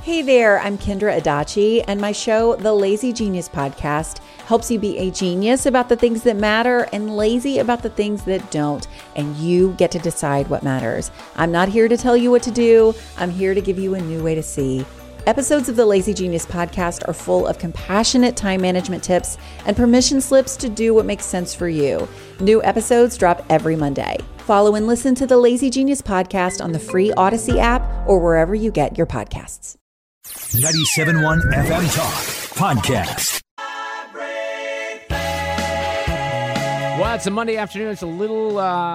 Hey there, I'm Kendra Adachi, and my show, The Lazy Genius Podcast, helps you be a genius about the things that matter and lazy about the things that don't, and you get to decide what matters. I'm not here to tell you what to do. I'm here to give you a new way to see. Episodes of the Lazy Genius Podcast are full of compassionate time management tips and permission slips to do what makes sense for you. New episodes drop every Monday. Follow and listen to the Lazy Genius Podcast on the free Odyssey app or wherever you get your podcasts. 97.1 FM Talk Podcast. Well, it's a Monday afternoon. It's a little,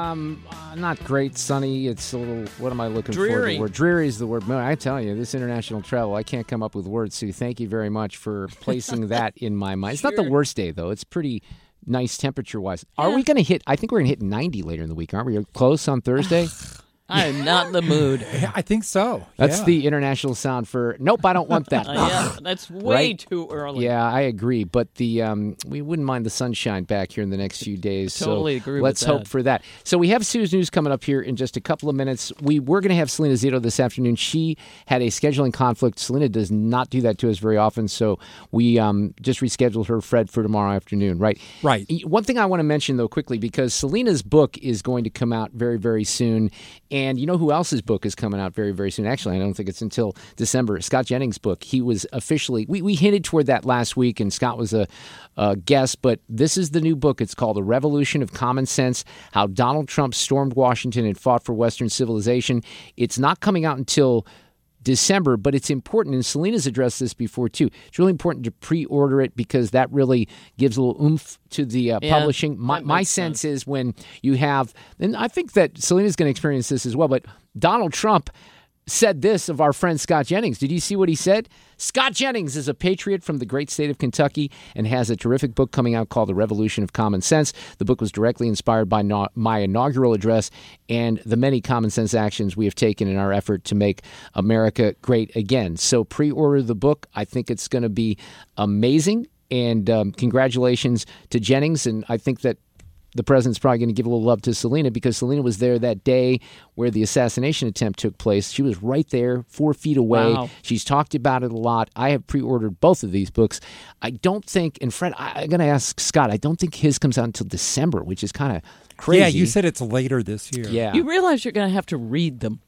not great sunny. It's a little, what am I looking for? The word dreary is the word. I tell you, this international travel, I can't come up with words, Sue. Thank you very much for placing that in my mind. It's not the worst day, though. It's pretty nice temperature-wise. Yeah. Are we going to hit, I think we're going to hit 90 later in the week, aren't we? Close on Thursday? I am not in the mood. I think so. That's the international sound for, nope, I don't want that. Yeah, that's way too early. Yeah, I agree. But the we wouldn't mind the sunshine back here in the next few days. Totally agree with that. Let's hope for that. So we have Sue's News coming up here in just a couple of minutes. We're going to have Selena Zito this afternoon. She had a scheduling conflict. Selena does not do that to us very often, so we just rescheduled her, Fred, for tomorrow afternoon, right? Right. One thing I want to mention, though, quickly, because Selena's book is going to come out very, very soon. And you know who else's book is coming out very, very soon? Actually, I don't think it's until December. Scott Jennings' book. He was officially, we hinted toward that last week, and Scott was a guest, but this is the new book. It's called The Revolution of Common Sense, How Donald Trump Stormed Washington and Fought for Western Civilization. It's not coming out until December, but it's important, and Selena's addressed this before too. It's really important to pre-order it because that really gives a little oomph to the publishing. My sense is when you have, and I think that Selena's going to experience this as well, but Donald Trump said this of our friend Scott Jennings. Did you see what he said? Scott Jennings is a patriot from the great state of Kentucky and has a terrific book coming out called The Revolution of Common Sense. The book was directly inspired by my inaugural address and the many common sense actions we have taken in our effort to make America great again. So pre-order the book. I think it's going to be amazing. And congratulations to Jennings. And I think that the president's probably going to give a little love to Selena because Selena was there that day where the assassination attempt took place. She was right there, 4 feet away. Wow. She's talked about it a lot. I have pre-ordered both of these books. I don't think, and Fred, I'm going to ask Scott, I don't think his comes out until December, which is kind of crazy. Yeah, you said it's later this year. Yeah. You realize you're going to have to read them.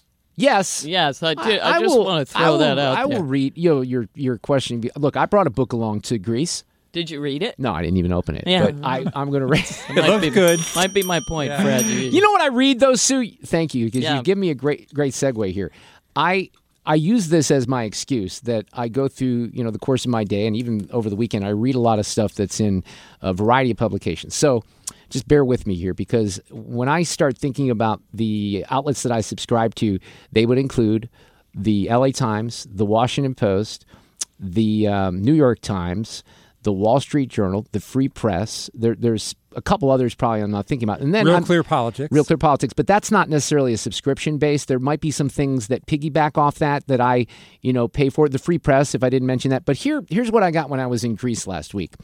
Yes. Yes, I do. I just want to throw that out I there. will read your question. Look, I brought a book along to Greece. Did you read it? No, I didn't even open it. Yeah. But I'm going to read it. It looks good. Might be my point, Fred. You know what I read, though, Sue? Thank you, because Yeah. you give me a great segue here. I use this as my excuse that I go through, the course of my day, and even over the weekend, I read a lot of stuff that's in a variety of publications. So just bear with me here, because when I start thinking about the outlets that I subscribe to, they would include the LA Times, the Washington Post, the New York Times, the Wall Street Journal, the Free Press. There's a couple others probably I'm not thinking about. And then Real Clear Politics, but that's not necessarily a subscription base. There might be some things that piggyback off that I, pay for. The Free Press, if I didn't mention that. But here's what I got when I was in Greece last week.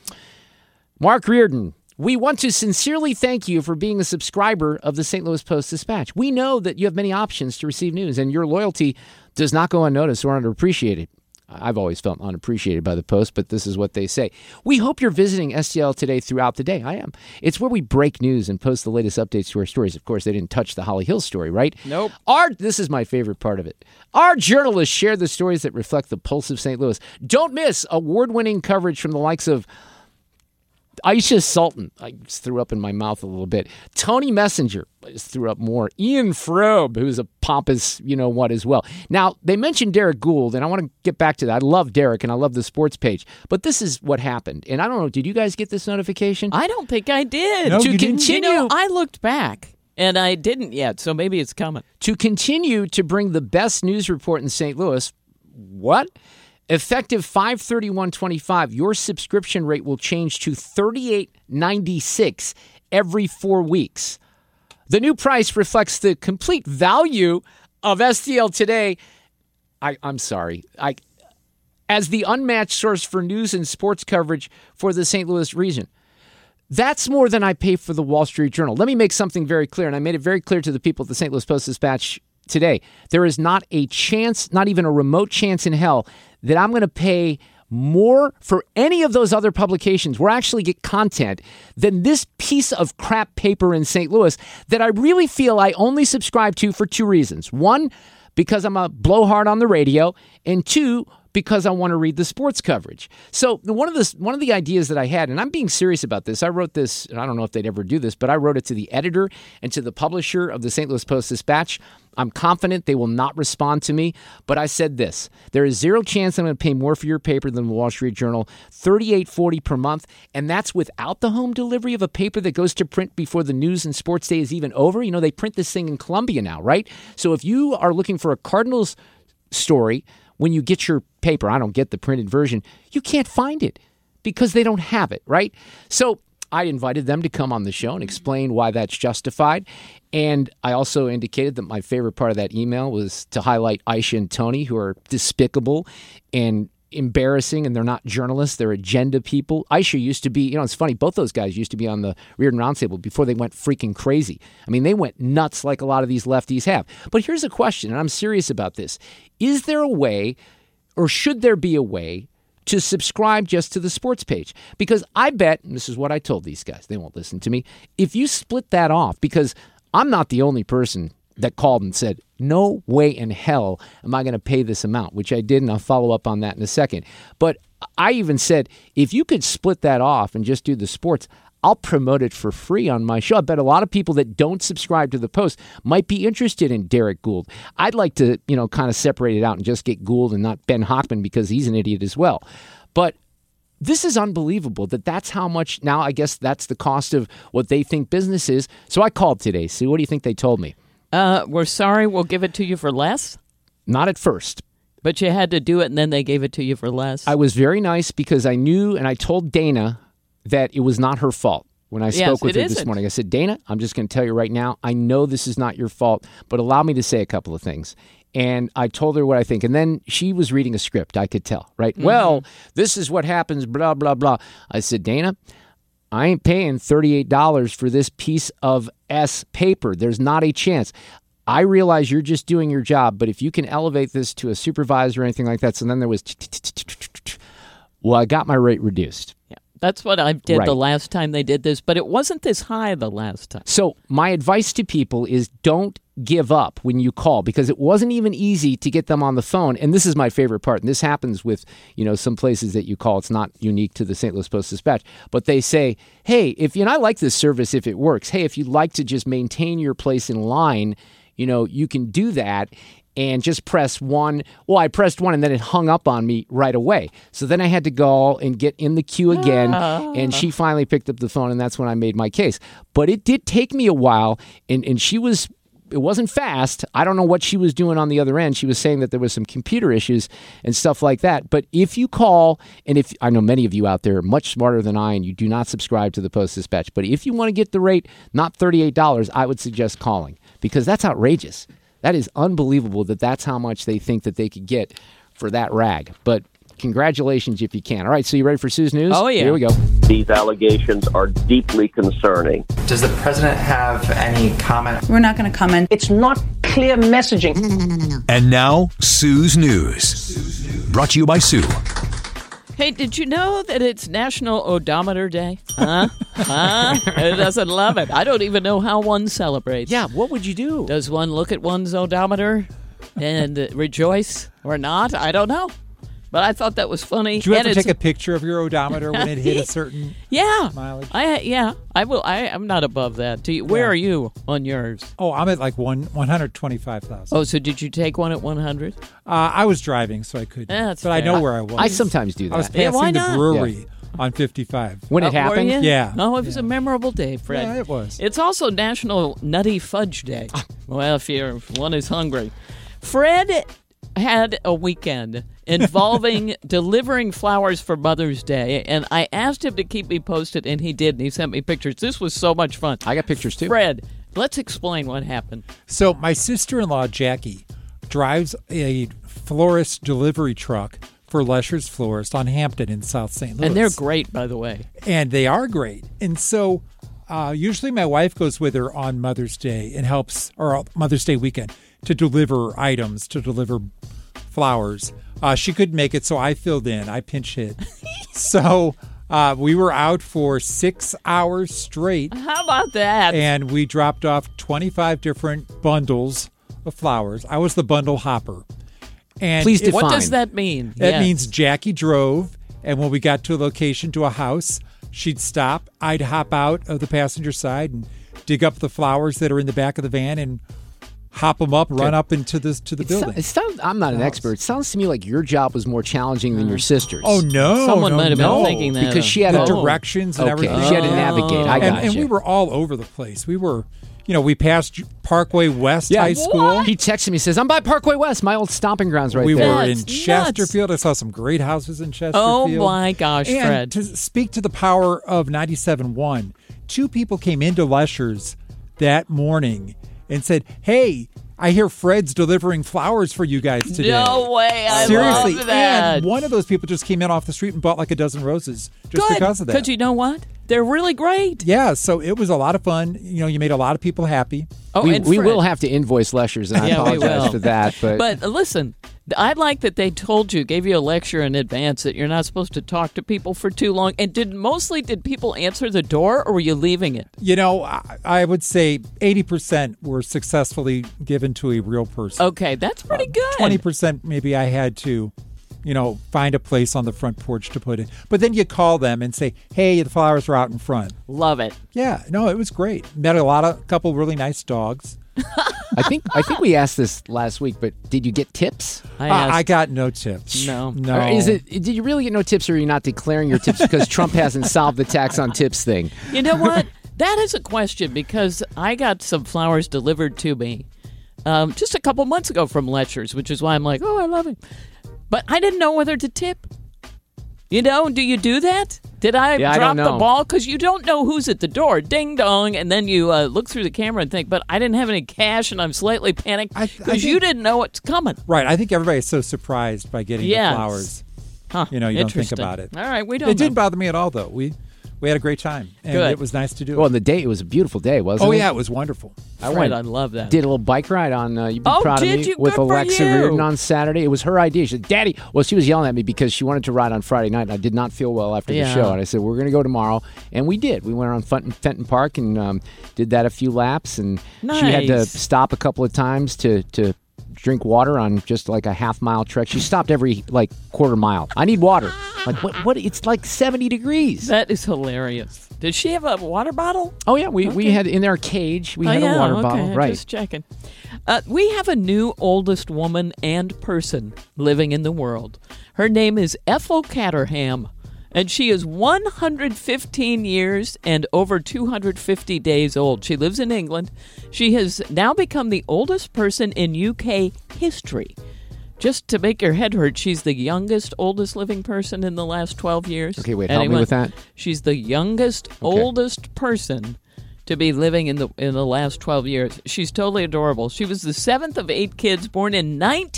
Mark Reardon. We want to sincerely thank you for being a subscriber of the St. Louis Post-Dispatch. We know that you have many options to receive news, and your loyalty does not go unnoticed or underappreciated. I've always felt unappreciated by the Post, but this is what they say. We hope you're visiting STL today throughout the day. I am. It's where we break news and post the latest updates to our stories. Of course, they didn't touch the Holly Hill story, right? Nope. This is my favorite part of it. Our journalists share the stories that reflect the pulse of St. Louis. Don't miss award-winning coverage from the likes of Aisha Sultan. I just threw up in my mouth a little bit. Tony Messenger. I just threw up more. Ian Frobe, who's a pompous what as well. Now, they mentioned Derek Gould, and I want to get back to that. I love Derek, and I love the sports page. But this is what happened. And I don't know, did you guys get this notification? I don't think I did. No, To you didn't? continue, I looked back, and I didn't yet, so maybe it's coming. To continue to bring the best news report in St. Louis, what? Effective 5/31/25, your subscription rate will change to $38.96 every 4 weeks. The new price reflects the complete value of STL Today. I'm sorry. As the unmatched source for news and sports coverage for the St. Louis region. That's more than I pay for the Wall Street Journal. Let me make something very clear, and I made it very clear to the people at the St. Louis Post-Dispatch today. There is not a chance, not even a remote chance in hell, that I'm going to pay more for any of those other publications where I actually get content than this piece of crap paper in St. Louis that I really feel I only subscribe to for two reasons. One, because I'm a blowhard on the radio, and two, because I want to read the sports coverage. So one of the ideas that I had, and I'm being serious about this, I wrote this, and I don't know if they'd ever do this, but I wrote it to the editor and to the publisher of the St. Louis Post-Dispatch. I'm confident they will not respond to me, but I said this: there is zero chance I'm going to pay more for your paper than the Wall Street Journal, $38.40 per month, and that's without the home delivery of a paper that goes to print before the news and sports day is even over. You know, they print this thing in Columbia now, right? So if you are looking for a Cardinals story, when you get your paper, I don't get the printed version, you can't find it because they don't have it, right? So I invited them to come on the show and explain why that's justified. And I also indicated that my favorite part of that email was to highlight Aisha and Tony, who are despicable and embarrassing, and they're not journalists. They're agenda people. Aisha used to be, you know, it's funny, both those guys used to be on the Reardon Roundtable before they went freaking crazy. I mean, they went nuts like a lot of these lefties have. But here's a question, and I'm serious about this. Is there a way, or should there be a way, to subscribe just to the sports page? Because I bet, and this is what I told these guys, they won't listen to me, if you split that off, because I'm not the only person that called and said, no way in hell am I going to pay this amount, which I did, and I'll follow up on that in a second. But I even said, if you could split that off and just do the sports, I'll promote it for free on my show. I bet a lot of people that don't subscribe to the Post might be interested in Derek Gould. I'd like to, you know, kind of separate it out and just get Gould and not Ben Hochman because he's an idiot as well. But this is unbelievable that that's how much, now I guess that's the cost of what they think business is. So I called today. Sue, what do you think they told me? We're sorry, we'll give it to you for less? Not at first. But you had to do it, and then they gave it to you for less? I was very nice because I knew, and I told Dana that it was not her fault. When I spoke with her this morning, I said, Dana, I'm just going to tell you right now, I know this is not your fault, but allow me to say a couple of things. And I told her what I think. And then she was reading a script, I could tell, right? Mm-hmm. Well, this is what happens, blah, blah, blah. I said, Dana, I ain't paying $38 for this piece of S paper. There's not a chance. I realize you're just doing your job, but if you can elevate this to a supervisor or anything like that, so then there was, well, I got my rate reduced. Yeah. That's what I did the last time they did this, but it wasn't this high the last time. So my advice to people is don't give up when you call, because it wasn't even easy to get them on the phone. And this is my favorite part. And this happens with, you know, some places that you call. It's not unique to the St. Louis Post-Dispatch. But they say, hey, if you, and I like this service if it works. Hey, if you'd like to just maintain your place in line, you know, you can do that. And just press one. Well, I pressed one and then it hung up on me right away. So then I had to go and get in the queue again. And she finally picked up the phone, and that's when I made my case. But it did take me a while, and it wasn't fast. I don't know what she was doing on the other end. She was saying that there was some computer issues and stuff like that. But if you call, and if I know many of you out there are much smarter than I, and you do not subscribe to the Post-Dispatch, but if you want to get the rate, not $38, I would suggest calling, because that's outrageous. That is unbelievable that that's how much they think that they could get for that rag. But congratulations if you can. All right, so you ready for Sue's News? Oh, yeah. Here we go. These allegations are deeply concerning. Does the president have any comment? We're not going to comment. It's not clear messaging. No. And now, Sue's News. Brought to you by Sue. Hey, did you know that it's National Odometer Day? Huh? Who doesn't love it? I don't even know how one celebrates. Yeah, what would you do? Does one look at one's odometer and rejoice or not? I don't know. But I thought that was funny. Did you have to take a picture of your odometer when it hit a certain mileage? I will. I'm not above that. Where are you on yours? Oh, I'm at like 125,000. Oh, so did you take one at 100? I was driving, so I couldn't. That's but fair. I know where I was. I sometimes do that. I was passing why the not? brewery on 55. When it happened? Were you? Yeah. Oh, it was a memorable day, Fred. Yeah, it was. It's also National Nutty Fudge Day. Well, if one is hungry. Fred had a weekend involving delivering flowers for Mother's Day, and I asked him to keep me posted, and he did, and he sent me pictures. This was so much fun. I got pictures, too. Fred, let's explain what happened. So my sister-in-law, Jackie, drives a florist delivery truck for Lesher's Florist on Hampton in South St. Louis. And they're great, by the way. And they are great. And so usually my wife goes with her on Mother's Day and helps, or Mother's Day weekend, to deliver items, to deliver flowers. She couldn't make it, so I filled in. I pinch hit. So we were out for 6 hours straight. How about that? And we dropped off 25 different bundles of flowers. I was the bundle hopper. And Please define. What does that mean? That Yes. means Jackie drove, and when we got to a location, to a house, she'd stop. I'd hop out of the passenger side and dig up the flowers that are in the back of the van and hop them up, run up into the building. It sounds, I'm not an expert. It sounds to me like your job was more challenging than your sister's. Oh, no. Someone no, might have been no. thinking that. Because she had The a directions and Okay, everything. she had to navigate. I got and you. we were all over the place. We were, we passed Parkway West High School. He texted me, says, I'm by Parkway West, my old stomping grounds right We there. were in That's nuts. Chesterfield. I saw some great houses in Chesterfield. Oh, my gosh, and Fred. to speak to the power of 97.1, 2 people came into Lesher's that morning and said, hey, I hear Fred's delivering flowers for you guys today. No way. I Seriously. love that. And one of those people just came in off the street and bought like a dozen roses just Good. because of that. Because you know what? They're really great. Yeah, so it was a lot of fun. You made a lot of people happy. Oh, we and we Fred- will have to invoice Lesher's, and I Yeah, we apologize will. for that. But listen, I like that they told you, gave you a lecture in advance that you're not supposed to talk to people for too long. And did people answer the door, or were you leaving it? I would say 80% were successfully given to a real person. Okay, that's pretty good. 20% maybe I had to, find a place on the front porch to put it. But then you call them and say, hey, the flowers are out in front. Love it. Yeah, no, it was great. Met a couple really nice dogs. I think we asked this last week, but did you get tips? I got no tips. No. No. Or did you really get no tips, or are you not declaring your tips because Trump hasn't solved the tax on tips thing? You know what? That is a question because I got some flowers delivered to me just a couple months ago from Letcher's, which is why I'm like, oh, I love it. But I didn't know whether to tip. Do you do that? Did I Yeah, I drop don't the know. ball? Because you don't know who's at the door. Ding dong. And then you look through the camera and think, but I didn't have any cash and I'm slightly panicked I because you think- didn't know what's coming. Right. I think everybody's so surprised by getting Yes. the flowers. Huh, You don't think interesting. about it. All right, we don't It didn't know. bother me at all, though. We had a great time, and Good. it was nice to do. Well, it was a beautiful day, wasn't oh it? yeah, it was wonderful. Fred, I love that. Did a little bike ride on, you'd be Oh, proud of did me, you? with Good for Alexa you. Reardon on Saturday. It was her idea. She said, Daddy, well, she was yelling at me because she wanted to ride on Friday night, and I did not feel well after the Yeah. show. And I said, we're going to go tomorrow. And we did. We went around Fenton Park and did that a few laps. And she had to Nice. stop a couple of times to drink water on just like a half-mile trek. She stopped every, quarter mile. I need water. Like, what? It's like 70 degrees. That is hilarious. Did she have a water bottle? Oh, yeah. We had in our cage, we had a water bottle. Right. Just checking. We have a new oldest woman and person living in the world. Her name is Ethel Caterham, and she is 115 years and over 250 days old. She lives in England. She has now become the oldest person in UK history. Just to make your head hurt, she's the youngest, oldest living person in the last 12 years. Okay, wait, help me with that. She's the youngest, oldest person to be living in the last 12 years. She's totally adorable. She was the 7th of 8 kids born in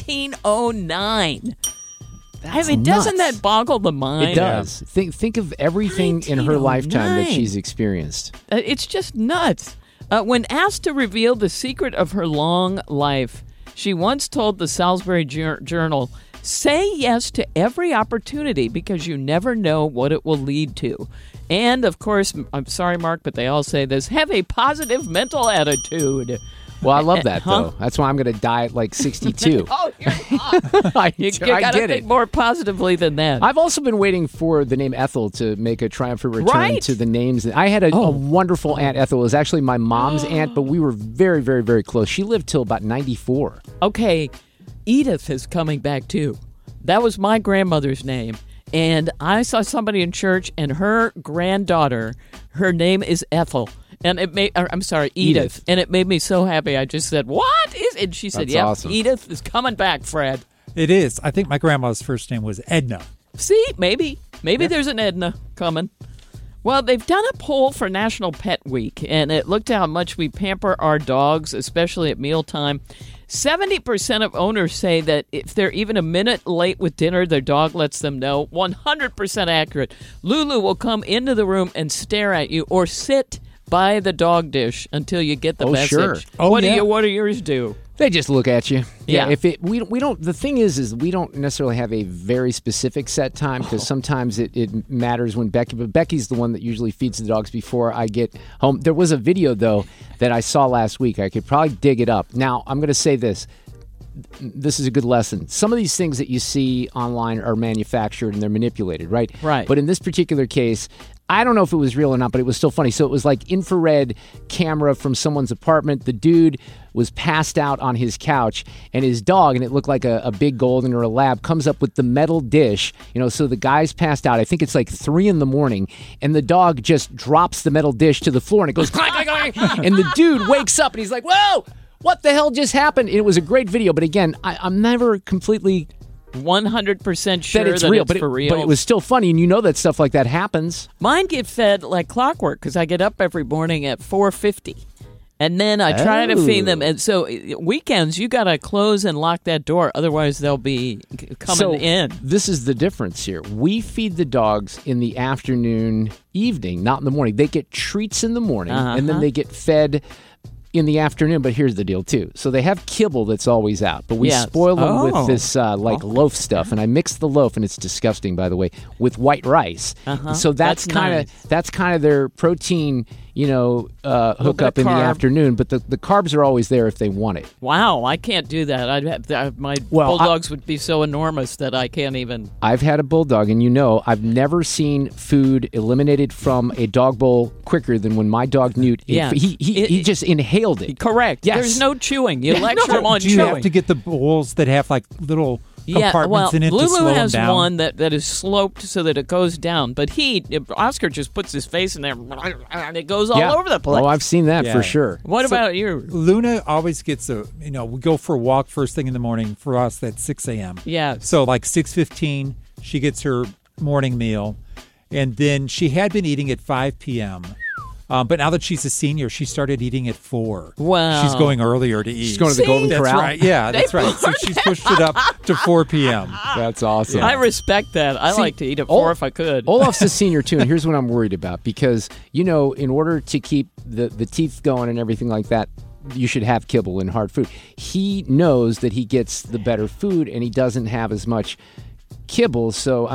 1909. Doesn't nuts. that boggle the mind? It does. Think of everything in her lifetime that 1909. she's experienced. It's just nuts. When asked to reveal the secret of her long life, she once told the Salisbury Journal, "Say yes to every opportunity because you never know what it will lead to." And, of course, I'm sorry, Mark, but they all say this, have a positive mental attitude. Well, I love that, Huh? though. That's why I'm going to die at like 62. Oh, you're not. I You got to get think it. more positively than that. I've also been waiting for the name Ethel to make a triumphant return Right. to the names. I had a wonderful Aunt Ethel. It was actually my mom's aunt, but we were very, very, very close. She lived till about 94. Okay, Edith is coming back too. That was my grandmother's name. And I saw somebody in church, and her granddaughter, her name is Ethel. And I'm sorry, Edith. And it made me so happy. I just said, "What is?" And she said, That's "Yeah, awesome. Edith is coming back, Fred." It is. I think my grandma's first name was Edna. See, maybe there's an Edna coming. Well, they've done a poll for National Pet Week, and it looked at how much we pamper our dogs, especially at mealtime. 70% of owners say that if they're even a minute late with dinner, their dog lets them know. 100% accurate. Lulu will come into the room and stare at you or sit by the dog dish until you get the message. Sure. Oh, what yeah. do yours do? They just look at you. Yeah. If we don't. The thing is we don't necessarily have a very specific set time because sometimes it matters when Becky. But Becky's the one that usually feeds the dogs before I get home. There was a video though that I saw last week. I could probably dig it up. Now I'm going to say this. This is a good lesson. Some of these things that you see online are manufactured and they're manipulated, right? Right. But in this particular case, I don't know if it was real or not, but it was still funny. So it was like infrared camera from someone's apartment. The dude was passed out on his couch, and his dog, and it looked like a big golden or a lab, comes up with the metal dish. So the guy's passed out. I think it's like 3 a.m, and the dog just drops the metal dish to the floor, and it goes clank, clank, clank. And the dude wakes up, and he's like, whoa! What the hell just happened? And it was a great video, but again, I'm never completely 100% sure that it's real, but for real. But it was still funny, and that stuff like that happens. Mine get fed like clockwork because I get up every morning at 4:50. And then I try to feed them. And so weekends, you got to close and lock that door. Otherwise, they'll be coming in. This is the difference here. We feed the dogs in the afternoon, evening, not in the morning. They get treats in the morning, and then they get fed in the afternoon. But here's the deal, too. So they have kibble that's always out. But we spoil them with this loaf stuff. And I mix the loaf, and it's disgusting, by the way, with white rice. So that's kind of their protein hookup in the afternoon, but the carbs are always there if they want it. Wow, I can't do that. My bulldogs would be so enormous that I can't even. I've had a bulldog, and I've never seen food eliminated from a dog bowl quicker than when my dog Newt. He just inhaled it. Correct. Yes. There's no chewing. You lecture him on Do you chewing. have to get the bowls that have like little compartments in it to Lulu slow has them down? one that is sloped so that it goes down, but Oscar just puts his face in there and it goes all over the place. Oh, I've seen that for sure. What about you? Luna always gets we go for a walk first thing in the morning. For us, that's 6 a.m. Yeah. So like 6:15, she gets her morning meal, and then she had been eating at 5 p.m. But now that she's a senior, she started eating at 4. Wow. She's going earlier to eat. She's going to the Golden That's Corral. right. Yeah, that's right. So she's pushed it up to 4 p.m. That's awesome. I respect that. I like to eat at 4 if I could. Olaf's a senior too, and here's what I'm worried about because in order to keep the teeth going and everything like that, you should have kibble and hard food. He knows that he gets the better food, and he doesn't have as much kibble. So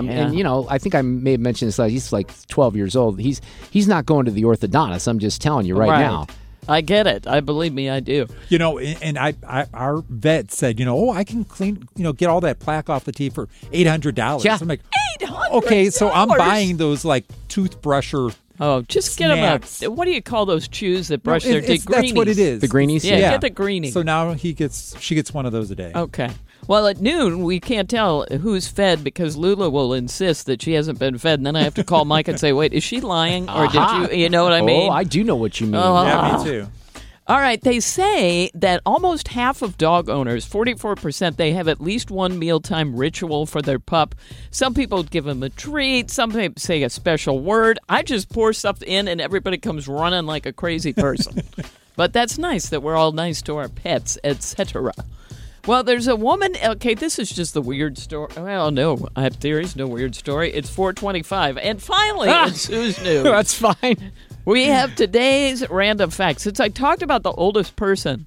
I think I may have mentioned this. He's like 12 years old. He's not going to the orthodontist. I'm just telling you right now. I get it. Believe me, I do. And our vet said, I can clean, get all that plaque off the teeth for $800. Yeah. I'm like, $800. okay, so I'm buying those like toothbrusher. Oh, just snacks. get him what do you call those chews that brush their teeth? That's what it is. The greenies? Yeah, get the greenie. So now she gets one of those a day. Okay. Well, at noon, we can't tell who's fed because Lula will insist that she hasn't been fed. And then I have to call Mike and say, wait, is she lying? Or did you know what I mean? Oh, I do know what you mean. Yeah, me too. All right. They say that almost half of dog owners, 44%, they have at least one mealtime ritual for their pup. Some people give them a treat. Some people say a special word. I just pour stuff in and everybody comes running like a crazy person. But that's nice that we're all nice to our pets, etc. Well, there's a woman. Okay, this is just the weird story. Well, no, I have theories. No weird story. It's 4:25, and finally, it's Who's News. That's fine. We have today's random fact. Since I talked about the oldest person,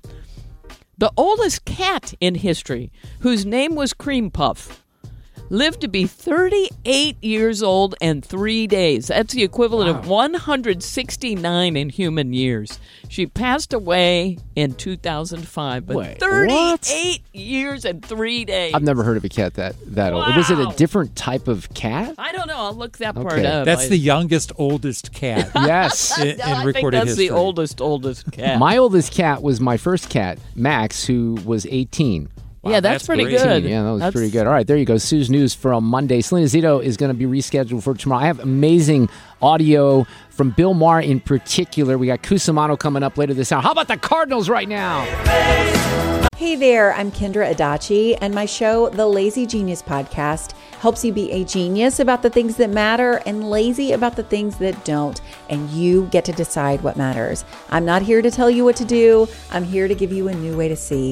the oldest cat in history, whose name was Cream Puff, lived to be 38 years old and 3 days. That's the equivalent of 169 in human years. She passed away in 2005, but Wait, 38 years and 3 days. I've never heard of a cat that old. Was it a different type of cat? I don't know. I'll look that part Okay. up. That's the youngest, oldest cat Yes. in I think recorded that's history. the oldest cat. My oldest cat was my first cat, Max, who was 18. yeah, that's pretty great. good. Yeah, that was pretty good. All right, there you go. Sue's News from Monday. Selena Zito is going to be rescheduled for tomorrow. I have amazing audio from Bill Maher in particular. We got Cusimano coming up later this hour. How about the Cardinals right now? Hey there, I'm Kendra Adachi, and my show, The Lazy Genius Podcast, helps you be a genius about the things that matter and lazy about the things that don't, and you get to decide what matters. I'm not here to tell you what to do. I'm here to give you a new way to see.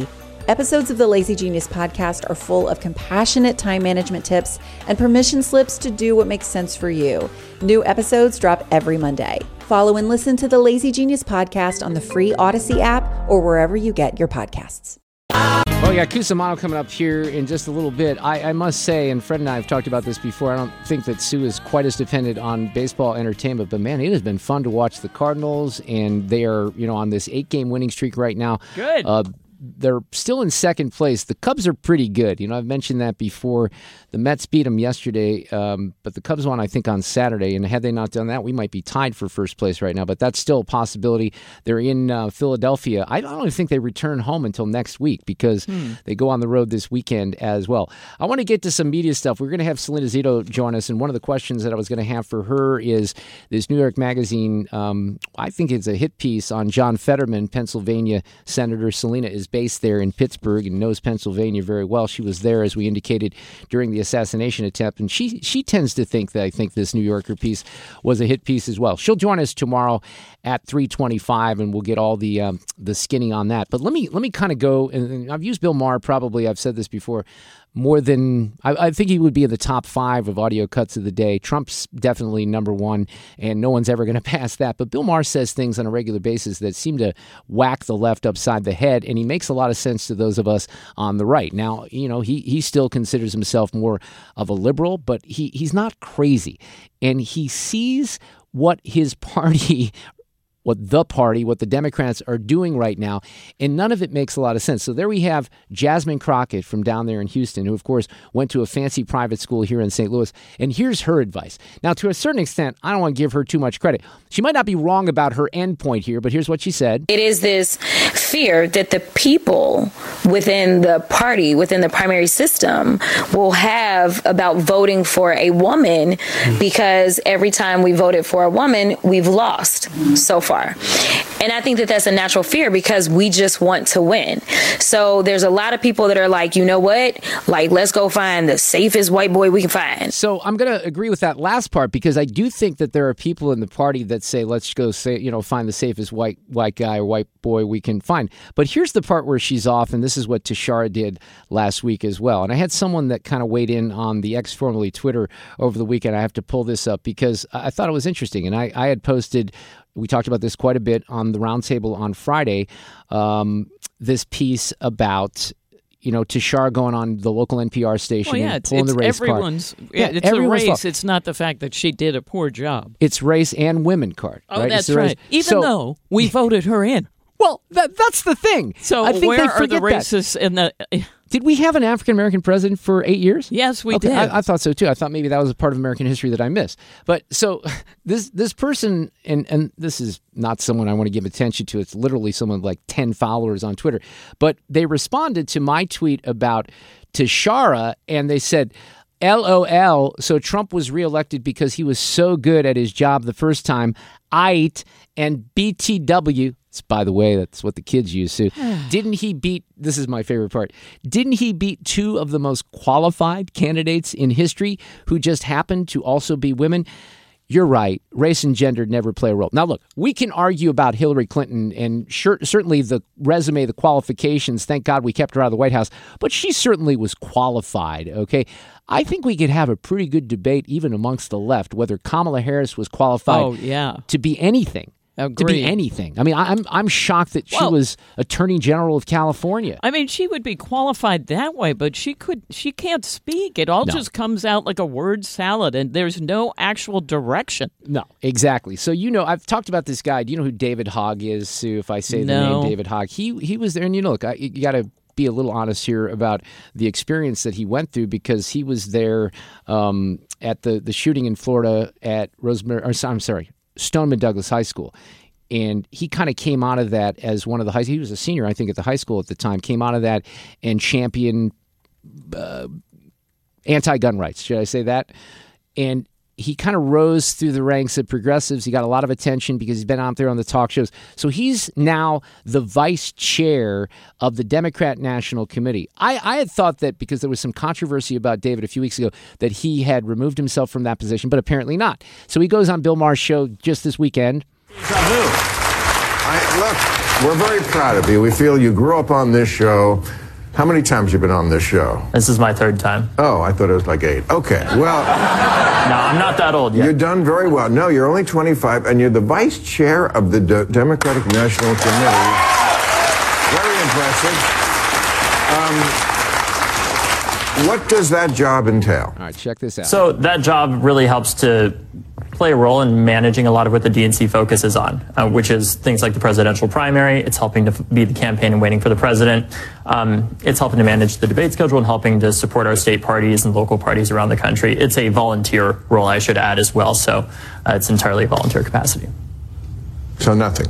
Episodes of the Lazy Genius podcast are full of compassionate time management tips and permission slips to do what makes sense for you. New episodes drop every Monday. Follow and listen to the Lazy Genius podcast on the free Odyssey app or wherever you get your podcasts. Well, we got Cusimano coming up here in just a little bit. I must say, and Fred and I have talked about this before, I don't think that Sue is quite as dependent on baseball entertainment, but man, it has been fun to watch the Cardinals, and they are, on this 8-game winning streak right now. Good. They're still in second place. The Cubs are pretty good. I've mentioned that before. The Mets beat them yesterday, but the Cubs won, I think, on Saturday. And had they not done that, we might be tied for first place right now. But that's still a possibility. They're in Philadelphia. I don't even think they return home until next week because they go on the road this weekend as well. I want to get to some media stuff. We're going to have Selena Zito join us. And one of the questions that I was going to have for her is this New York Magazine, I think it's a hit piece on John Fetterman, Pennsylvania Senator. Selena is based there in Pittsburgh and knows Pennsylvania very well. She was there, as we indicated, during the assassination attempt, and she tends to think that I think this New Yorker piece was a hit piece as well. She'll join us tomorrow at 3:25, and we'll get all the skinny on that. But let me kind of go, and I've used Bill Maher, probably, I've said this before, more than, I think he would be in the top 5 of audio cuts of the day. Trump's definitely number 1, and no one's ever going to pass that. But Bill Maher says things on a regular basis that seem to whack the left upside the head, and he makes a lot of sense to those of us on the right. Now, he still considers himself more of a liberal, but he's not crazy. And he sees what his party what the Democrats are doing right now, and none of it makes a lot of sense. So there we have Jasmine Crockett from down there in Houston, who, of course, went to a fancy private school here in St. Louis, and here's her advice. Now, to a certain extent, I don't want to give her too much credit. She might not be wrong about her end point here, but here's what she said. It is this fear that the people within the party, within the primary system, will have about voting for a woman because every time we voted for a woman, we've lost so far. And I think that that's a natural fear because we just want to win. So there's a lot of people that are like, you know what? Like, let's go find the safest white boy we can find. So I'm going to agree with that last part because I do think that there are people in the party that say, let's go find the safest white guy or white boy we can find. But here's the part where she's off, and this is what Tashara did last week as well. And I had someone that kind of weighed in on the X, formerly Twitter, over the weekend. I have to pull this up because I thought it was interesting. And I had posted, we talked about this quite a bit on the roundtable on Friday, this piece about Tashara going on the local NPR station and pulling the race card. It's a race. Fault. It's not the fact that she did a poor job. It's race and women card. Oh, right? That's right. Even though we voted her in. Well, that's the thing. So I think where are the racists in the... Did we have an African-American president for 8 years? Yes, we did. I thought so, too. I thought maybe that was a part of American history that I missed. But so this person, and this is not someone I want to give attention to. It's literally someone like 10 followers on Twitter. But they responded to my tweet about Tashara, and they said, LOL, so Trump was reelected because he was so good at his job the first time. And BTW... By the way, that's what the kids use, Sue. Didn't he beat, this is my favorite part, didn't he beat 2 of the most qualified candidates in history who just happened to also be women? You're right. Race and gender never play a role. Now, look, we can argue about Hillary Clinton and certainly the resume, the qualifications. Thank God we kept her out of the White House. But she certainly was qualified, okay? I think we could have a pretty good debate even amongst the left whether Kamala Harris was qualified to be anything. Agreed. To be anything. I mean, I'm shocked that she was Attorney General of California. I mean, she would be qualified that way, but she can't speak. It all just comes out like a word salad, and there's no actual direction. No, exactly. So, I've talked about this guy. Do you know who David Hogg is, Sue, if I say the name David Hogg? He was there, and look, you got to be a little honest here about the experience that he went through because he was there at the shooting in Florida at Stoneman Douglas High School. And he kind of came out of that as one of the he was a senior, I think, at the high school at the time, came out of that and championed anti-gun rights. Should I say that? And he kind of rose through the ranks of progressives. He got a lot of attention because he's been out there on the talk shows. So he's now the vice chair of the Democrat National Committee. I had thought that because there was some controversy about David a few weeks ago that he had removed himself from that position, but apparently not. So he goes on Bill Maher's show just this weekend. Look, we're very proud of you. We feel you grew up on this show. How many times have you been on this show? This is my third time. Oh, I thought it was like 8. Okay, well... No, I'm not that old yet. You're done very well. No, you're only 25, and you're the vice chair of the Democratic National Committee. Very impressive. What does that job entail? All right, check this out. So that job really helps to play a role in managing a lot of what the DNC focuses on, which is things like the presidential primary. It's helping to be the campaign and waiting for the president. It's helping to manage the debate schedule and helping to support our state parties and local parties around the country. It's a volunteer role, I should add, as well. So it's entirely a volunteer capacity. So nothing.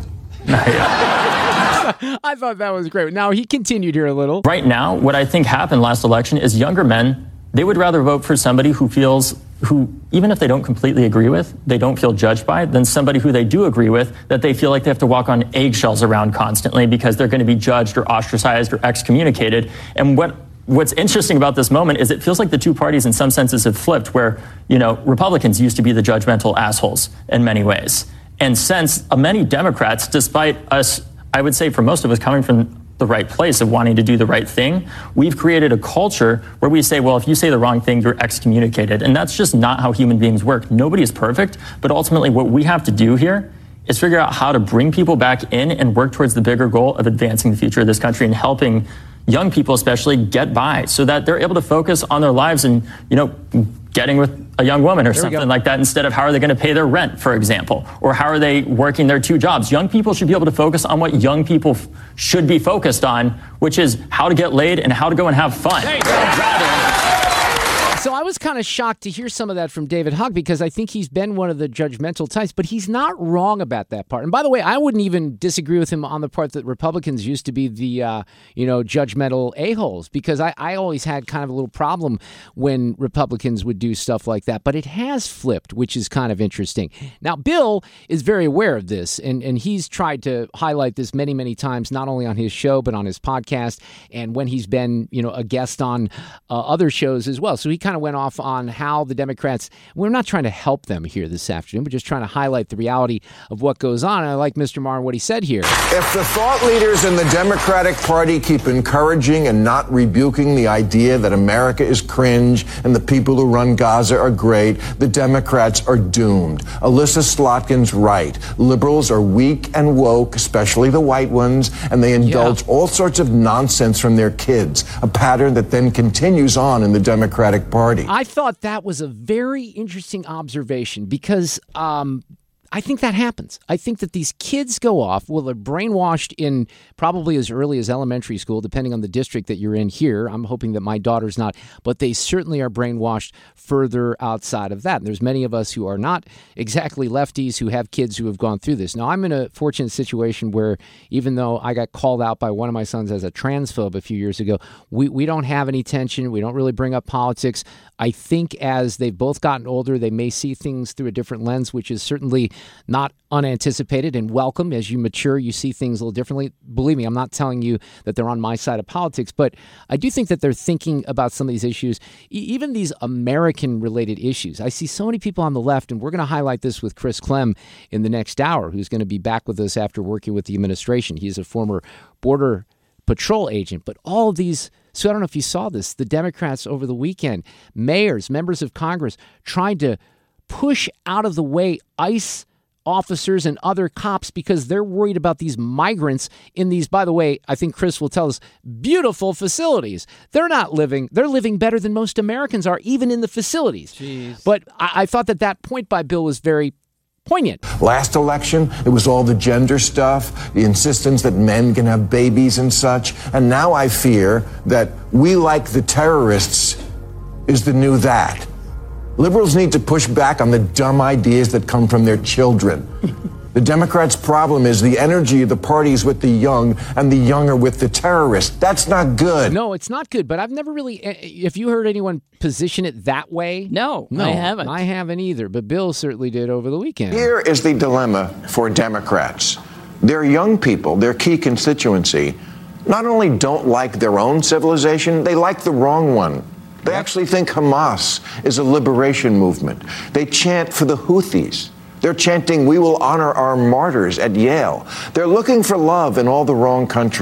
I thought that was great. Now, he continued here a little. Right now, what I think happened last election is younger men, they would rather vote for somebody who, even if they don't completely agree with, they don't feel judged by, than somebody who they do agree with, that they feel like they have to walk on eggshells around constantly because they're going to be judged or ostracized or excommunicated. And what's interesting about this moment is it feels like the two parties in some senses have flipped, where, Republicans used to be the judgmental assholes in many ways. And since many Democrats, despite us, I would say for most of us coming from the right place of wanting to do the right thing, we've created a culture where we say, well, if you say the wrong thing, you're excommunicated. And that's just not how human beings work. Nobody is perfect, but ultimately what we have to do here is figure out how to bring people back in and work towards the bigger goal of advancing the future of this country and helping young people especially get by so that they're able to focus on their lives and, getting with a young woman or something like that, instead of how are they going to pay their rent, for example, or how are they working their 2 jobs. Young people should be able to focus on what young people should be focused on, which is how to get laid and how to go and have fun. So I was kind of shocked to hear some of that from David Hogg because I think he's been one of the judgmental types, but he's not wrong about that part. And by the way, I wouldn't even disagree with him on the part that Republicans used to be the, judgmental a-holes, because I always had kind of a little problem when Republicans would do stuff like that. But it has flipped, which is kind of interesting. Now, Bill is very aware of this, and he's tried to highlight this many, many times, not only on his show, but on his podcast, and when he's been, a guest on other shows as well. So he kind of went off on how the Democrats, we're not trying to help them here this afternoon, but just trying to highlight the reality of what goes on. And I like Mr. Maher and what he said here. If the thought leaders in the Democratic Party keep encouraging and not rebuking the idea that America is cringe and the people who run Gaza are great, the Democrats are doomed. Alyssa Slotkin's right. Liberals are weak and woke, especially the white ones, and they indulge all sorts of nonsense from their kids, a pattern that then continues on in the Democratic Party. I thought that was a very interesting observation because I think that happens. I think that these kids go off, they're brainwashed in probably as early as elementary school, depending on the district that you're in here. I'm hoping that my daughter's not, but they certainly are brainwashed further outside of that. And there's many of us who are not exactly lefties who have kids who have gone through this. Now, I'm in a fortunate situation where even though I got called out by one of my sons as a transphobe a few years ago, we don't have any tension. We don't really bring up politics. I think as they've both gotten older, they may see things through a different lens, which is certainly not unanticipated and welcome. As you mature, you see things a little differently. Believe me, I'm not telling you that they're on my side of politics, but I do think that they're thinking about some of these issues, even these American-related issues. I see so many people on the left, and we're going to highlight this with Chris Clem in the next hour, who's going to be back with us after working with the administration. He's a former Border Patrol agent, but all of these. So I don't know if you saw this, the Democrats over the weekend, mayors, members of Congress, trying to push out of the way ICE officers and other cops because they're worried about these migrants in these, by the way, I think Chris will tell us, beautiful facilities. They're living better than most Americans are, even in the facilities. Jeez. But I thought that point by Bill was very poignant. Last election, it was all the gender stuff, the insistence that men can have babies and such. And now I fear that we like the terrorists is the new that. Liberals need to push back on the dumb ideas that come from their children. The Democrats' problem is the energy of the parties with the young and the young are with the terrorists. That's not good. No, it's not good, but I've never really, if you heard anyone position it that way? No, I haven't. I haven't either, but Bill certainly did over the weekend. Here is the dilemma for Democrats. Their young people, their key constituency, not only don't like their own civilization, they like the wrong one. They actually think Hamas is a liberation movement. They chant for the Houthis. They're chanting, "We will honor our martyrs" at Yale. They're looking for love in all the wrong countries.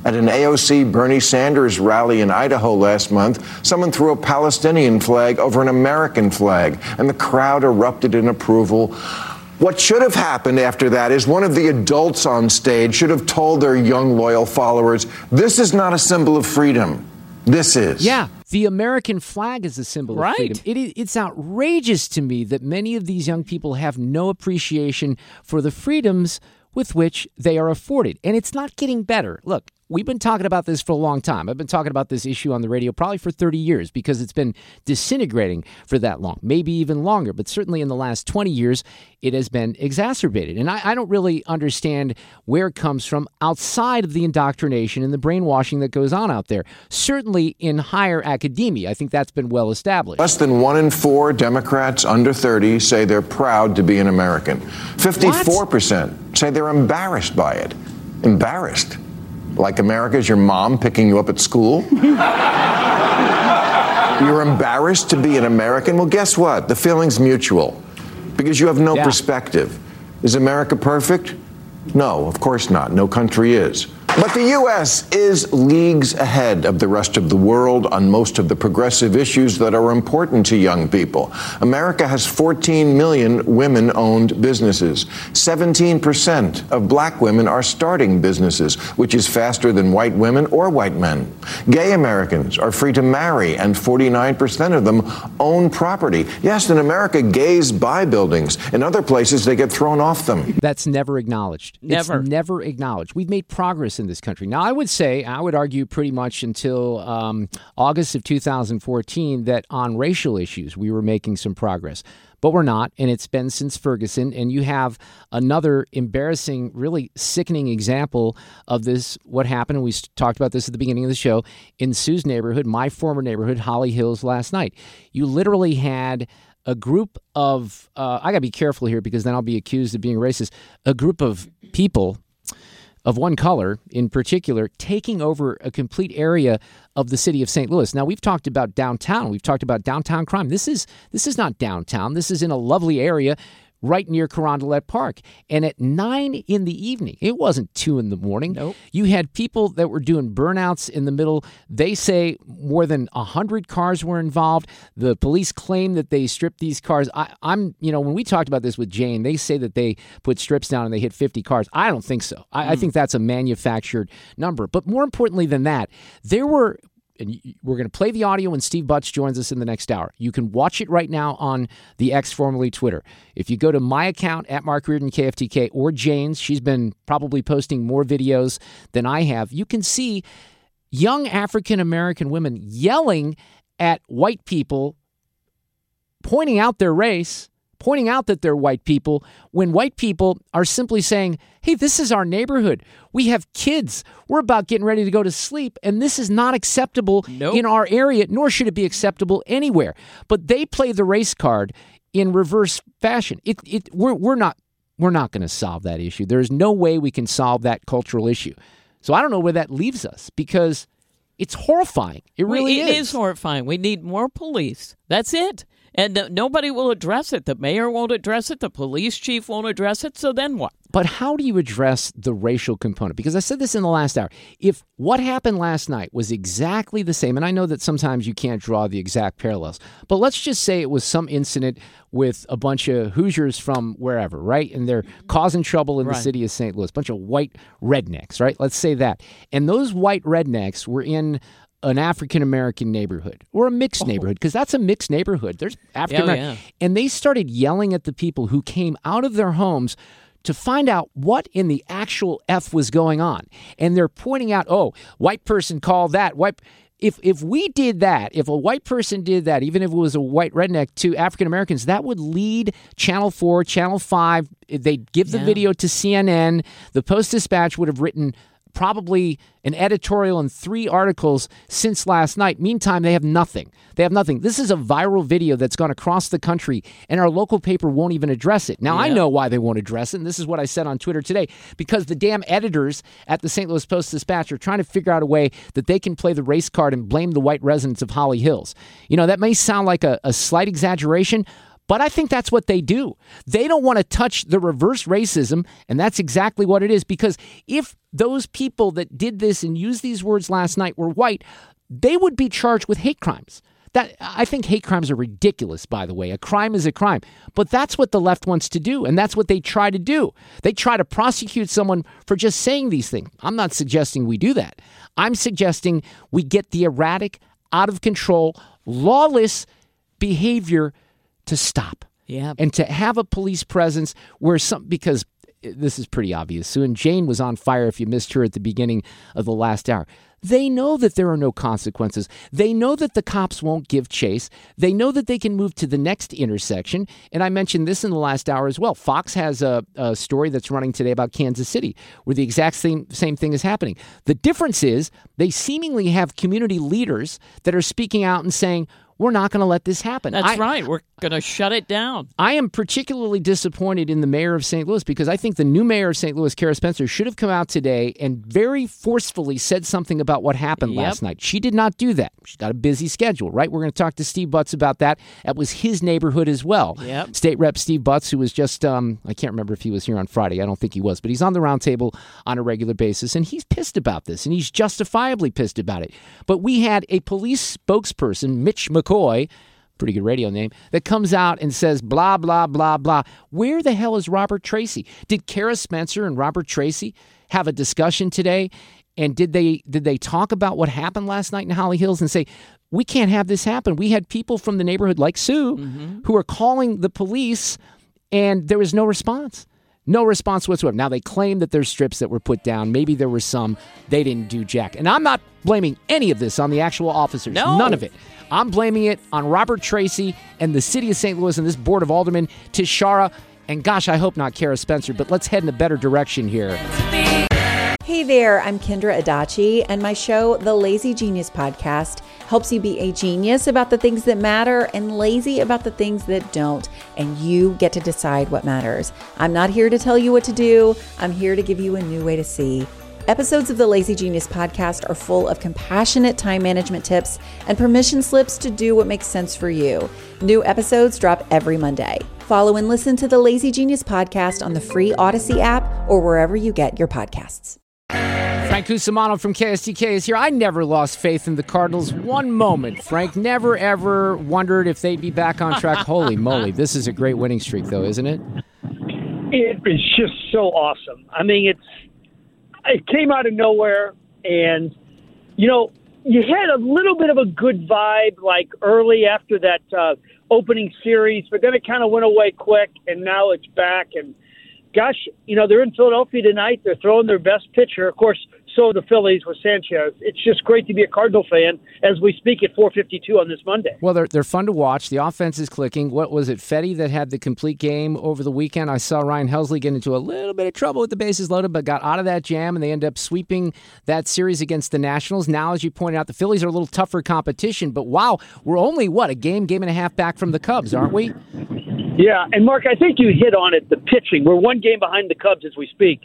At an AOC Bernie Sanders rally in Idaho last month, someone threw a Palestinian flag over an American flag, and the crowd erupted in approval. What should have happened after that is one of the adults on stage should have told their young, loyal followers, this is not a symbol of freedom. This is. Yeah, the American flag is a symbol of freedom. It's outrageous to me that many of these young people have no appreciation for the freedoms with which they are afforded. And it's not getting better. Look, we've been talking about this for a long time. I've been talking about this issue on the radio probably for 30 years because it's been disintegrating for that long, maybe even longer. But certainly in the last 20 years, it has been exacerbated. And I don't really understand where it comes from outside of the indoctrination and the brainwashing that goes on out there. Certainly in higher academia, I think that's been well established. Less than 1 in 4 Democrats under 30 say they're proud to be an American. 54% say they're embarrassed by it. Embarrassed. Like America's your mom picking you up at school? You're embarrassed to be an American? Well, guess what? The feeling's mutual because you have no perspective. Is America perfect? No, of course not. No country is. But the U.S. is leagues ahead of the rest of the world on most of the progressive issues that are important to young people. America has 14 million women-owned businesses. 17% of black women are starting businesses, which is faster than white women or white men. Gay Americans are free to marry, and 49% of them own property. Yes, in America, gays buy buildings. In other places, they get thrown off them. That's never acknowledged. Never. It's never acknowledged. We've made progress in this country. Now, I would argue pretty much until August of 2014 that on racial issues we were making some progress. But we're not, and it's been since Ferguson. And you have another embarrassing, really sickening example of this, what happened, and we talked about this at the beginning of the show, in Sue's neighborhood, my former neighborhood, Holly Hills, last night. You literally had a group of, I got to be careful here because then I'll be accused of being racist, a group of people of one color in particular taking over a complete area of the city of St. Louis. Now, we've talked about downtown. We've talked about downtown crime. This is not downtown. This is in a lovely area right near Carondelet Park. And at 9 in the evening, it wasn't 2 in the morning. Nope. You had people that were doing burnouts in the middle. They say more than 100 cars were involved. The police claim that they stripped these cars. When we talked about this with Jane, they say that they put strips down and they hit 50 cars. I don't think so. I think that's a manufactured number. But more importantly than that, there were, and we're going to play the audio when Steve Butts joins us in the next hour. You can watch it right now on the X, formerly Twitter. If you go to my account at Mark Reardon KFTK or Jane's, she's been probably posting more videos than I have. You can see young African-American women yelling at white people, pointing out their race, pointing out that they're white people, when white people are simply saying, hey, this is our neighborhood. We have kids. We're about getting ready to go to sleep, and this is not acceptable in our area, nor should it be acceptable anywhere. But they play the race card in reverse fashion. We're not going to solve that issue. There's no way we can solve that cultural issue. So I don't know where that leaves us because it's horrifying. It really is. It is horrifying. We need more police. That's it. And nobody will address it. The mayor won't address it. The police chief won't address it. So then what? But how do you address the racial component? Because I said this in the last hour. If what happened last night was exactly the same, and I know that sometimes you can't draw the exact parallels, but let's just say it was some incident with a bunch of Hoosiers from wherever, right? And they're causing trouble in the city of St. Louis, a bunch of white rednecks, right? Let's say that. And those white rednecks were in an African-American neighborhood or a mixed neighborhood, because that's a mixed neighborhood. There's African-American. And they started yelling at the people who came out of their homes to find out what in the actual F was going on. And they're pointing out, oh, white person called that. If we did that, if a white person did that, even if it was a white redneck to African-Americans, that would lead Channel 4, Channel 5. They'd give the video to CNN. The Post-Dispatch would have written probably an editorial and 3 articles since last night. Meantime, they have nothing. This is a viral video that's gone across the country, and our local paper won't even address it. Now, I know why they won't address it, and this is what I said on Twitter today, because the damn editors at the St. Louis Post-Dispatch are trying to figure out a way that they can play the race card and blame the white residents of Holly Hills. You know, that may sound like a slight exaggeration, But I think that's what they do. They don't want to touch the reverse racism, and that's exactly what it is. Because if those people that did this and used these words last night were white, they would be charged with hate crimes. I think hate crimes are ridiculous, by the way. A crime is a crime. But that's what the left wants to do, and that's what they try to do. They try to prosecute someone for just saying these things. I'm not suggesting we do that. I'm suggesting we get the erratic, out of control, lawless behavior to stop. Yeah. And to have a police presence where because this is pretty obvious. Sue and Jane was on fire if you missed her at the beginning of the last hour. They know that there are no consequences. They know that the cops won't give chase. They know that they can move to the next intersection. And I mentioned this in the last hour as well. Fox has a story that's running today about Kansas City where the exact same thing is happening. The difference is they seemingly have community leaders that are speaking out and saying, we're not going to let this happen. That's right. We're going to shut it down. I am particularly disappointed in the mayor of St. Louis because I think the new mayor of St. Louis, Kara Spencer, should have come out today and very forcefully said something about what happened last night. She did not do that. She's got a busy schedule, right? We're going to talk to Steve Butts about that. That was his neighborhood as well. Yep. State Rep Steve Butts, who was just, I can't remember if he was here on Friday. I don't think he was, but he's on the roundtable on a regular basis, and he's pissed about this, and he's justifiably pissed about it. But we had a police spokesperson, Mitch McCoy, pretty good radio name, that comes out and says blah, blah, blah, blah. Where the hell is Robert Tracy? Did Kara Spencer and Robert Tracy have a discussion today? And did they talk about what happened last night in Holly Hills and say, we can't have this happen? We had people from the neighborhood like Sue who were calling the police, and there was no response. No response whatsoever. Now, they claim that there's strips that were put down. Maybe there were some. They didn't do jack. And I'm not blaming any of this on the actual officers. No. None of it. I'm blaming it on Robert Tracy and the city of St. Louis and this board of aldermen, Tishara, and gosh, I hope not Kara Spencer, but let's head in a better direction here. Hey there, I'm Kendra Adachi, and my show, The Lazy Genius Podcast, helps you be a genius about the things that matter and lazy about the things that don't, and you get to decide what matters. I'm not here to tell you what to do. I'm here to give you a new way to see. Episodes of the Lazy Genius Podcast are full of compassionate time management tips and permission slips to do what makes sense for you. New episodes drop every Monday. Follow and listen to the Lazy Genius Podcast on the free Odyssey app or wherever you get your podcasts. Frank Cusimano from KSTK is here. I never lost faith in the Cardinals one moment. Frank never, ever wondered if they'd be back on track. Holy moly. This is a great winning streak, though, isn't it? It is just so awesome. I mean, it came out of nowhere, and, you know, you had a little bit of a good vibe, like, early after that opening series, but then it kind of went away quick, and now it's back, and gosh, you know, they're in Philadelphia tonight. They're throwing their best pitcher. Of course, so are the Phillies with Sanchez. It's just great to be a Cardinal fan as we speak at 4:52 on this Monday. Well, they're fun to watch. The offense is clicking. What was it, Fetty, that had the complete game over the weekend? I saw Ryan Helsley get into a little bit of trouble with the bases loaded, but got out of that jam, and they end up sweeping that series against the Nationals. Now, as you pointed out, the Phillies are a little tougher competition, but wow, we're only, a game and a half back from the Cubs, aren't we? Yeah, and Mark, I think you hit on it, the pitching. We're one game behind the Cubs as we speak.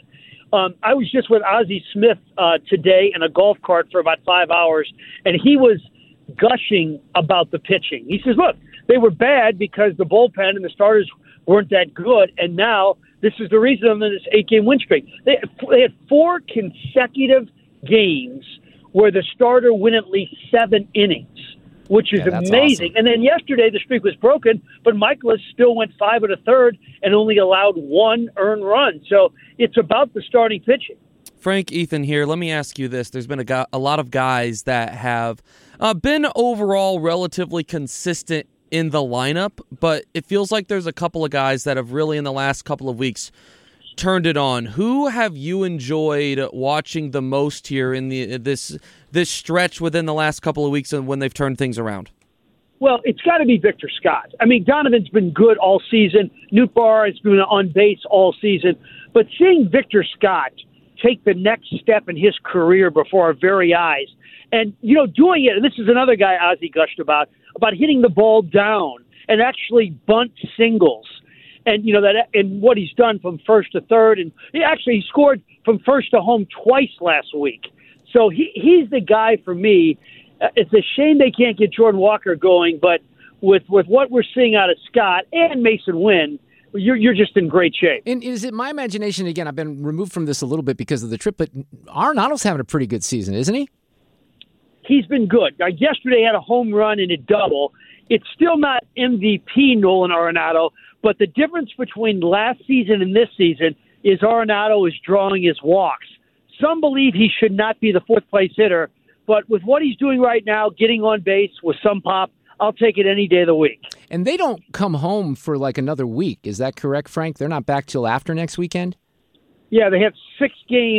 I was just with Ozzie Smith today in a golf cart for about 5 hours, and he was gushing about the pitching. He says, look, they were bad because the bullpen and the starters weren't that good, and now this is the reason of this 8-game win streak. They had 4 consecutive games where the starter went at least 7 innings. Which is amazing. Awesome. And then yesterday the streak was broken, but Michaelis still went 5 1/3 and only allowed 1 earned run. So it's about the starting pitching. Frank, Ethan here. Let me ask you this. There's been a lot of guys that have been overall relatively consistent in the lineup, but it feels like there's a couple of guys that have really in the last couple of weeks turned it on. Who have you enjoyed watching the most here in this stretch within the last couple of weeks and when they've turned things around? Well, it's got to be Victor Scott. I mean, Donovan's been good all season. Nootbaar has been on base all season. But seeing Victor Scott take the next step in his career before our very eyes, and, you know, doing it, and this is another guy Ozzie gushed about hitting the ball down and actually bunt singles. And, you know, that and what he's done from first to third. And he scored from first to home twice last week. So he's the guy for me. It's a shame they can't get Jordan Walker going, but with what we're seeing out of Scott and Mason Wynn, you're just in great shape. And is it my imagination, again, I've been removed from this a little bit because of the trip, but Arenado's having a pretty good season, isn't he? He's been good. Yesterday had a home run and a double. It's still not MVP Nolan Arenado, but the difference between last season and this season is Arenado is drawing his walks. Some believe he should not be the fourth-place hitter, but with what he's doing right now, getting on base with some pop, I'll take it any day of the week. And they don't come home for like another week. Is that correct, Frank? They're not back till after next weekend? Yeah, they have 6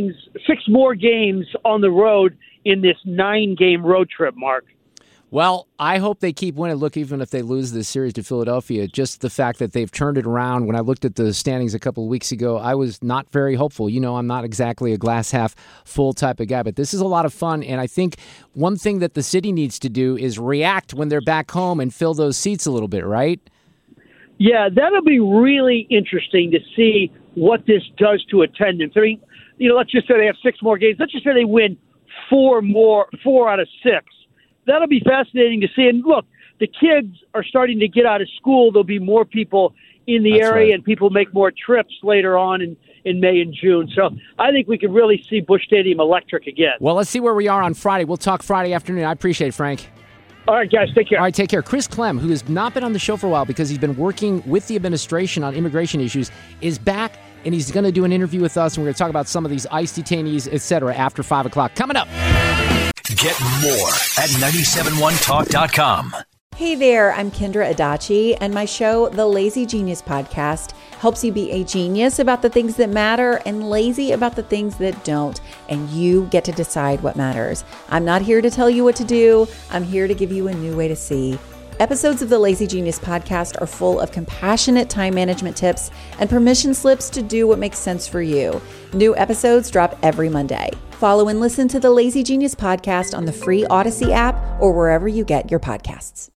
more games on the road in this 9-game road trip, Mark. Well, I hope they keep winning. Look, even if they lose this series to Philadelphia, just the fact that they've turned it around. When I looked at the standings a couple of weeks ago, I was not very hopeful. You know, I'm not exactly a glass half full type of guy, but this is a lot of fun. And I think one thing that the city needs to do is react when they're back home and fill those seats a little bit, right? Yeah, that'll be really interesting to see what this does to attendance. I mean, let's just say they have 6 more games. Let's just say they win 4 out of 6. That'll be fascinating to see. And look, the kids are starting to get out of school. There'll be more people in the area, right, and people make more trips later on in May and June. So I think we could really see Busch Stadium electric again. Well, let's see where we are on Friday. We'll talk Friday afternoon. I appreciate it, Frank. All right, guys, take care. All right, take care. Chris Clem, who has not been on the show for a while because he's been working with the administration on immigration issues, is back, and he's going to do an interview with us, and we're going to talk about some of these ICE detainees, et cetera, after 5 o'clock. Coming up. Get more at 971talk.com. Hey there, I'm Kendra Adachi, and my show, The Lazy Genius Podcast, helps you be a genius about the things that matter and lazy about the things that don't, and you get to decide what matters. I'm not here to tell you what to do. I'm here to give you a new way to see. Episodes of the Lazy Genius Podcast are full of compassionate time management tips and permission slips to do what makes sense for you. New episodes drop every Monday. Follow and listen to the Lazy Genius Podcast on the free Odyssey app or wherever you get your podcasts.